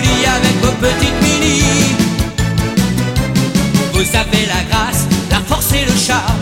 lit avec vos petites mini. Vous avez la grâce, la force et le charme